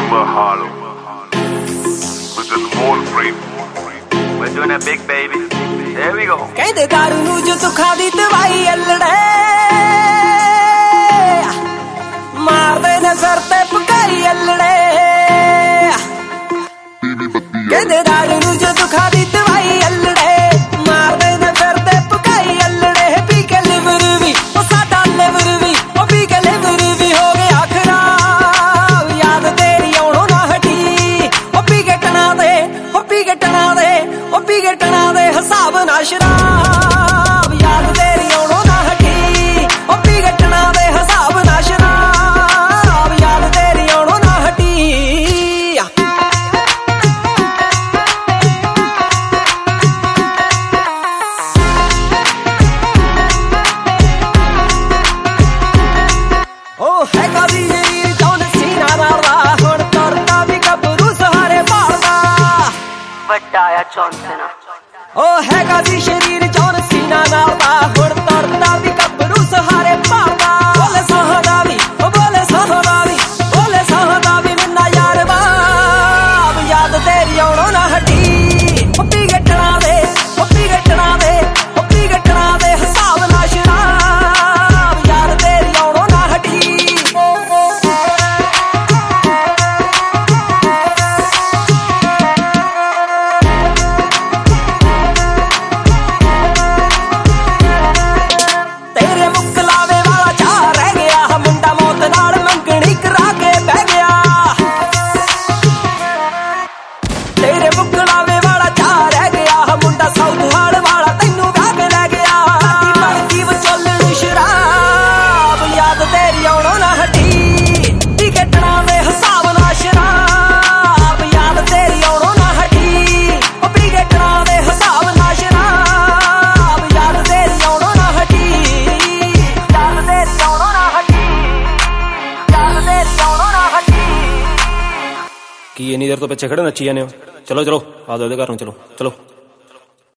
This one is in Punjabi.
Prima Harlem with the small frame. We're doing that big, baby. There we go. ਕਹਿੰਦੇ ਦਾਰੂ ਨੂੰ ਜੋ ਦੁੱਖਾਂ ਦੀ ਦਵਾਈ ਅਲੜੇ ਮਾਰਦੇ ਨੇ ਸਿਰ ਤੇ ਪਕਾਈ ਅਲੜੇ ਕਹਿੰਦੇ ਦਾਰੂ ਨੂੰ ਜੋ ਦੁੱਖਾਂ ਦੀ ਦਵਾਈ ਅਲੜੇ ਮਾਰਦੇ ਨੇ ਸਿਰ ਤੇ ਪਕਾਈ ਅਲੜੇ ਪੀ ਕੇ ਲਿਵਰ ਵੀ ਉਹ ਸਾਡਾ ਲਿਵਰ ਵੀ ਉਹ ਪੀ ਕੇ ਲਿਵਰ ਵੀ ਹੋ ਗਿਆ ਖਰਾਬ ਯਾਦ ਤੇਰੀ ਆਉਣੋਂ ਨਾ ਹਟੀ ਉਹ ਪੀ ਕੇ ਟਣਾ ਦੇ ਉਹ ਪੀ ਕੇ ਟਣਾ ਦੇ ਉਹ ਪੀ ਕੇ ਟਣਾ ਦੇ ਹਿਸਾਬ ਨਾ ਸ਼ਰਾਬ ਯਾਦ ਤੇਰੀ ਆਉਣੋਂ ਨਾ ਹਟੀ ਉਹ ਪੀ ਕੇ ਟਣਾ ਦੇ ਹਿਸਾਬ ਨਾ ਸ਼ਰਾਬ ਯਾਦ ਤੇਰੀ ਆਉਣੋਂ ਨਾ ਹਟੀ ਉਹ ਹੈਗਾ ਵੀ ਇਹ ਜੌਨ ਸੀਨਾ ਮਾਰਦਾ ਹੁਣ ਤੁਰਦਾ ਵੀ ਗੱਭਰੂ ਸਹਾਰੇ ਭਾਲਦਾ ਵੱਡਾ ਆ ਚੌਂਸਨਾ ਉਹ ਹੈਗਾ ਵੀ ਸ਼ਰੀਰ ਜੌਨ ਸੀਨਾ ਮਾਰਦਾ ਹੁਣ ਤੁਰਦਾ ਵੀ ਗੱਭਰੂ ਸਹਾਰੇ ਭਾਲਦਾ ਬੋਲੇ ਸਹਦਾ ਵੀ ਉਹ ਬੋਲੇ ਸਹਦਾ ਵੀ ਬੋਲੇ ਸਹਦਾ ਵੀ ਮਿੰਨਾ ਯਾਰ ਬਾਬ ਯਾਦ ਤੇਰੀ ਆਉਣੋਂ ਨਾ ਹਟੀ ਉਹ ਪੀ ਕੇ ਟਣਾ ਦੇ ਉਹ ਪੀ ਕੇ ਟਣਾ ਦੇ ਉਹ ਪੀ ਕੇ ਟਣਾ ਦੇ ਹਿਸਾਬ ਨਾ ਸ਼ਰਾਬ ਯਾਦ ਤੇਰੀ ਆਉਣੋਂ ਨਾ ਹਟੀ ਤੇਰੇ ਮੁਕਲਾਵੇ ਵਾਲਾ ਚਾਹ ਰਹਿ ਗਿਆ ਮੁੰਡਾ ਮੌਤ ਨਾਲ ਮੰਗਣੀ ਕਰਾ ਕੇ ਬਹਿ ਗਿਆ ਤੇਰੇ ਮੁਕਲਾਵੇ ਵਾਲਾ ਚਾਹ ਰਹਿ ਗਿਆ ਮੁੰਡਾ ਸੌਧਾਲ ਵਾਲਾ ਤੈਨੂੰ ਵਿਆਹ ਕੇ ਲੈ ਗਿਆ ਦੀ ਬਣਦੀ ਵਿਚੋਲਣ ਸ਼ਰਾਬ ਯਾਦ ਤੇਰੀ ਆਉਣੋਂ ਨਾ ਹਟੀ ਟਿਕਟਣਾ ਦੇ ਹਿਸਾਬ ਨਾਲ ਸ਼ਰਾਬ ਯਾਦ ਤੇਰੀ ਆਉਣੋਂ ਨਾ ਹਟੀ ਉਹ ਟਿਕਟਣਾ ਦੇ ਹਿਸਾਬ ਨਾਲ ਸ਼ਰਾਬ ਯਾਦ ਤੇਰੀ ਆਉਣੋਂ ਨਾ ਹਟੀ ਯਾਦ ਤੇਰੀ ਆਉਣੋਂ ਨਾ ਹਟੀ ਯਾਦ ਤੇਰੀ ਆਉਣੋਂ ਨਾ ਹਟੀ ਕੀ ਇੰਨੀ ਦੇਰ ਤੋਂ ਪਿੱਛੇ ਖੜੇ ਨੱਚੀ ਜਾਂਦੇ ਹੋ ਚਲੋ ਚਲੋ ਆ ਜਾਓ ਉਹਦੇ ਘਰ ਨੂੰ ਚਲੋ ਚਲੋ